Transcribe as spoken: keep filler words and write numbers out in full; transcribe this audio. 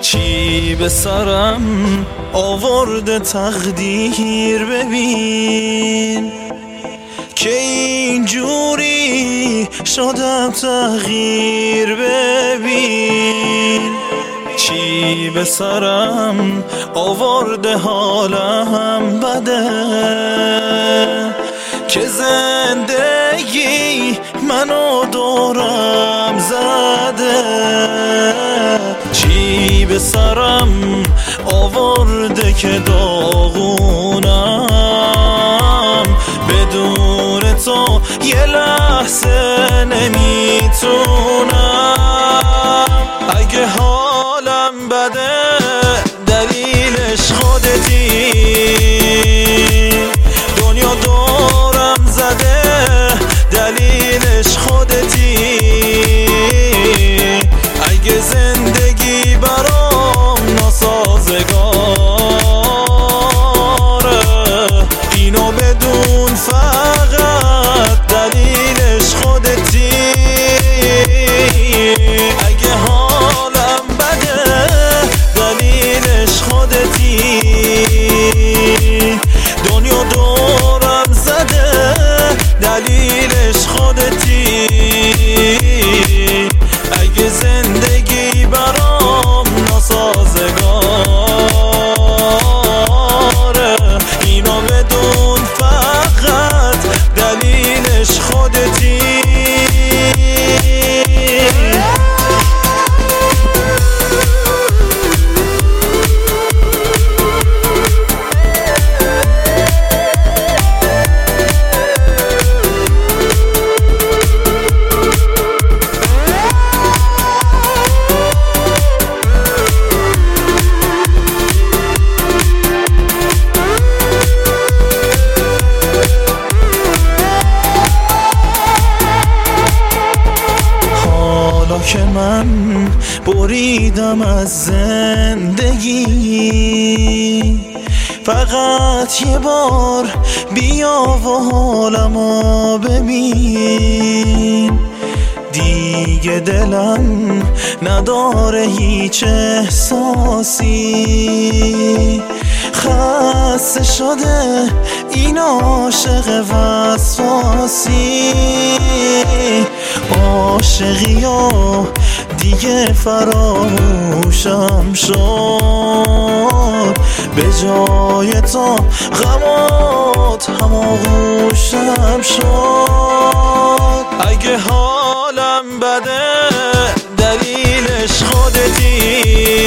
چی به سرم آورده تقدیر، ببین که اینجوری شدم تغییر. ببین چی به سرم آورده حالم بده که زندگی منو دورم زده. چی به سرم آورده که داغونم، بدون تو یه لحظه نمیتونم. اگه حالم بده دلیلش خودتی، دنیا دورم زده دلیلش خودتی. اگه زندگی برام ناسازگاره، اینو بدون فقط دلیلش خودتی. اگه حالم بده دلیلش خودتی، دنیا دورم زده دلیلش خودتی. اگه زندگی برام ناسازگاره، اینو بدون فقط دلیلش خودتی. که من بریدم از زندگی، فقط یه بار بیا و حالمو ببین. دیگه دلم نداره هیچ احساسی، خسته شده این عاشق وسواسی. عاشقی و دیگه فراموشم شد، به جای تو غمات هماغوشم شد. اگه حالم بده دلیلش خودتی،